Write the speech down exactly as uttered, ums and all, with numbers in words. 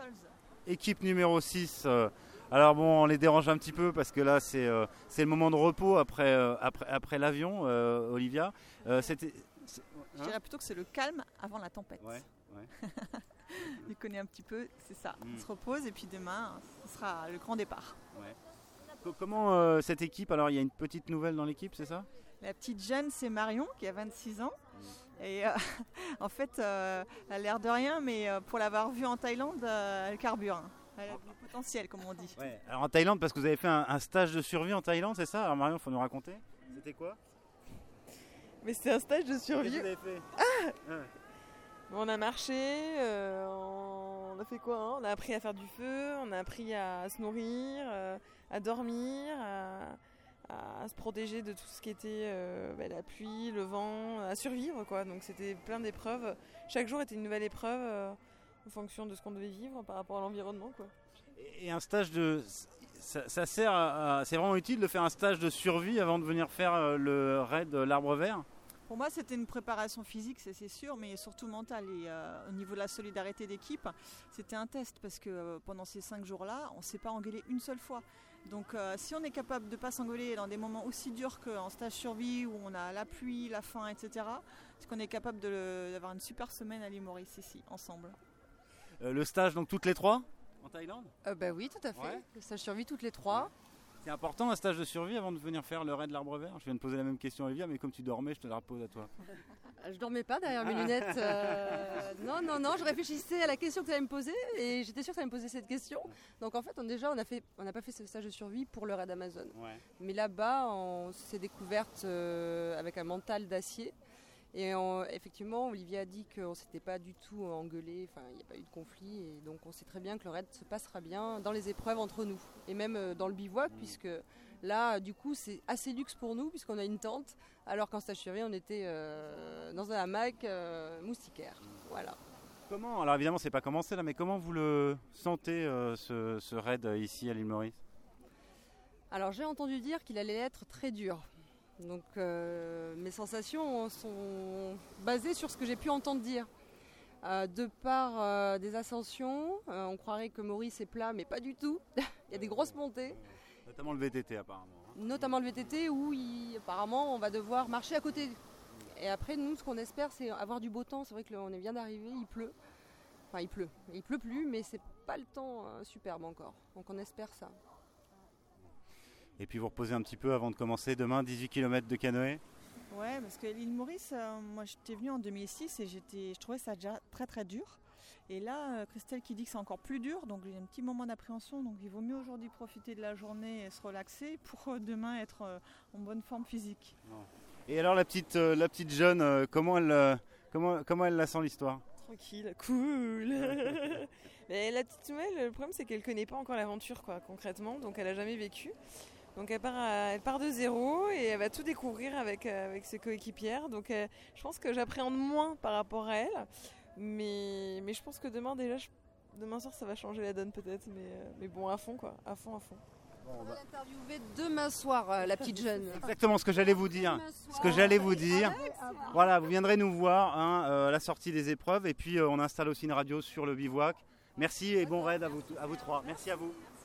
Équipe numéro six. Euh, alors bon, on les dérange un petit peu parce que là, c'est, euh, c'est le moment de repos après, euh, après, après l'avion, euh, Olivia. Euh, c'était, c'est, hein Je dirais plutôt que c'est le calme avant la tempête. Ouais, ouais. Il connaît un petit peu, c'est ça. Mm. On se repose et puis demain, ce sera le grand départ. Ouais. Comment euh, cette équipe, alors il y a une petite nouvelle dans l'équipe, c'est ça ? La petite jeune, c'est Marion qui a vingt-six ans. Mmh. Et euh, en fait, euh, elle a l'air de rien, mais euh, pour l'avoir vue en Thaïlande, euh, elle carbure. Hein. Elle a du potentiel, comme on dit. Ouais. Alors en Thaïlande, parce que vous avez fait un, un stage de survie en Thaïlande, c'est ça ? Alors Marion, il faut nous raconter. C'était quoi ? Mais c'était un stage de survie. Qu'est-ce que vous avez fait ? Ah ouais. On a marché, euh, on a fait quoi hein ? On a appris à faire du feu, on a appris à se nourrir, euh, à dormir, à... à se protéger de tout ce qui était euh, bah, la pluie, le vent, à survivre quoi. Donc c'était plein d'épreuves. Chaque jour était une nouvelle épreuve euh, en fonction de ce qu'on devait vivre par rapport à l'environnement quoi. Et un stage de, ça, ça sert, à, à, c'est vraiment utile de faire un stage de survie avant de venir faire le raid l'Arbre Vert. Pour moi, c'était une préparation physique, c'est, c'est sûr, mais surtout mentale. Et euh, au niveau de la solidarité d'équipe, c'était un test parce que euh, pendant ces cinq jours-là, on ne s'est pas engueulé une seule fois. Donc, euh, si on est capable de ne pas s'engueuler dans des moments aussi durs qu'en stage survie où on a la pluie, la faim, et cetera, c'est qu'on est capable de, d'avoir une super semaine à l'île Maurice ici, ensemble. Euh, le stage, donc toutes les trois en Thaïlande ? euh, Bah oui, tout à fait. Ouais. Le stage survie toutes les trois. Ouais. C'est important un stage de survie avant de venir faire le raid de l'Arbre Vert ? Je viens de poser la même question à Olivia, mais comme tu dormais, je te la repose à toi. Je dormais pas derrière mes lunettes. Euh... Non, non, non, je réfléchissais à la question que tu allais me poser et j'étais sûre que tu allais me poser cette question. Donc en fait, on, déjà, on a fait, on n'a pas fait ce stage de survie pour le raid Amazon. Ouais. Mais là-bas, on s'est découverte euh, avec un mental d'acier. Et on, effectivement, Olivia a dit qu'on ne s'était pas du tout engueulé, enfin il n'y a pas eu de conflit, et donc on sait très bien que le raid se passera bien dans les épreuves entre nous, et même dans le bivouac, mmh. puisque là, du coup, c'est assez luxe pour nous, puisqu'on a une tente, alors qu'en stage survie, on était euh, dans un hamac euh, moustiquaire, voilà. Comment, alors évidemment, c'est pas commencé là, mais comment vous le sentez, euh, ce, ce raid ici à l'île Maurice ? Alors j'ai entendu dire qu'il allait être très dur. Donc euh, mes sensations sont basées sur ce que j'ai pu entendre dire. Euh, de par euh, des ascensions, euh, on croirait que Maurice est plat, mais pas du tout. Il y a des grosses montées. Notamment le V T T apparemment. Notamment le V T T où il, apparemment on va devoir marcher à côté. Et après nous, ce qu'on espère, c'est avoir du beau temps. C'est vrai qu'on vient d'arriver, il pleut. Enfin il pleut. Il pleut plus, mais c'est pas le temps euh, superbe encore. Donc on espère ça. Et puis vous reposez un petit peu avant de commencer demain, dix-huit kilomètres de canoë. Ouais, parce que l'île Maurice, euh, moi j'étais venue en deux mille six et j'étais, je trouvais ça déjà très très dur. Et là, euh, Christelle qui dit que c'est encore plus dur, donc il y a un petit moment d'appréhension. Donc il vaut mieux aujourd'hui profiter de la journée et se relaxer pour euh, demain être euh, en bonne forme physique. Et alors la petite, euh, la petite jeune, euh, comment, elle, euh, comment, comment elle la sent l'histoire ? Tranquille, cool. Mais la petite nouvelle, le problème c'est qu'elle connaît pas encore l'aventure quoi, concrètement, donc elle a jamais vécu. Donc elle part, à, elle part de zéro et elle va tout découvrir avec, avec ses coéquipières. Donc euh, je pense que j'appréhende moins par rapport à elle. Mais, mais je pense que demain déjà, je, demain soir ça va changer la donne peut-être. Mais, mais bon, à fond quoi, à fond, à fond. On va l'interviewer demain soir, euh, la petite jeune. Exactement ce que j'allais vous dire. Ce que j'allais vous dire. Voilà, vous viendrez nous voir hein, euh, à la sortie des épreuves. Et puis euh, on installe aussi une radio sur le bivouac. Merci et bon raid à vous, à vous trois. Merci à vous.